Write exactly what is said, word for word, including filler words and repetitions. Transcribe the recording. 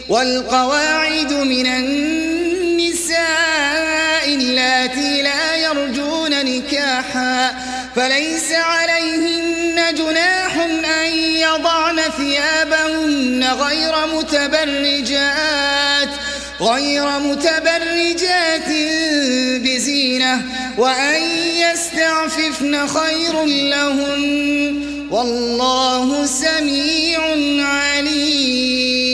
والقواعد من النساء اللاتي لا يرجون نكاحا فليس عليهن جناح أن يضعن ثيابهن غير متبرجات غير متبرجات بزينة وأن يستعففن خير لهن والله سميع عليم.